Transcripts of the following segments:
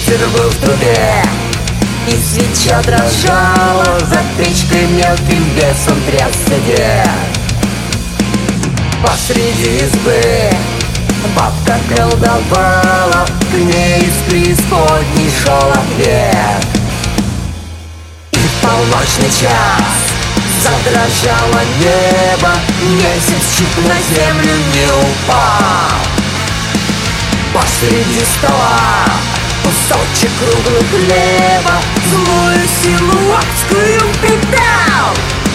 Вечер был в трубе, и свеча дрожала, за печкой мелким бесом трясся дед. Посреди избы бабка колдовала, к ней из преисподней шел ответ. И в полночный час задрожало небо, месяц чуть на землю не упал. Посреди стола кусочек круглый хлеба злую силу адскую впитал.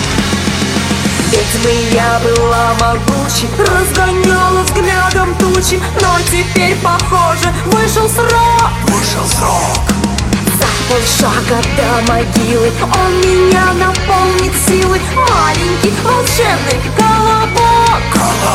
Ведьмы я была могучей, разгоняла взглядом тучи, но теперь, похоже, вышел срок. За полшага до могилы он меня наполнит силой. Маленький волшебный колобок.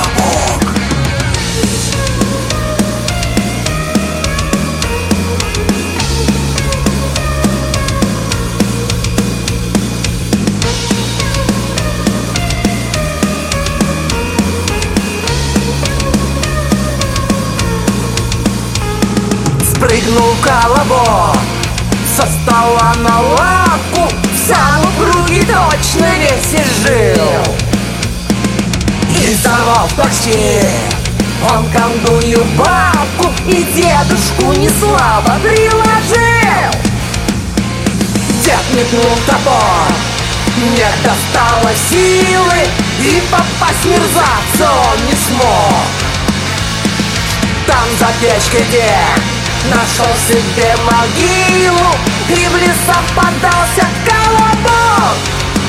Спрыгнул колобок со стола на лавку, сам в круге точно весь изжил. И сорвал в такси он колдунью бабку, и дедушку неслабо приложил. Дед метнул топор, не достало силы, и попасть мерзавцу он не смог. Там за печкой дед нашел себе могилу, и в лесах подался колобок.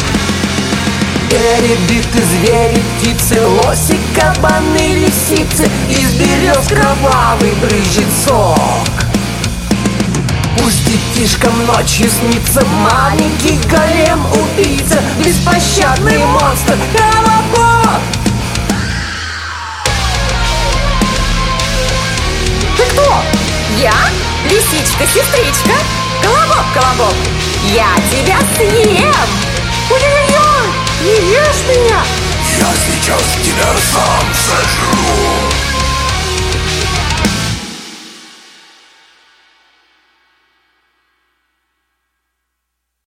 Перебиты звери, птицы, лоси, кабаны, лисицы, из берез кровавый брызжет сок. Пусть детишкам ночью снится маленький голем-убийца, беспощадный монстр колобок. Ты кто? Я? Лисичка-сестричка? Колобок, я тебя съем! Ой-ой-ой, не ешь меня! Я сейчас тебя сам сожру.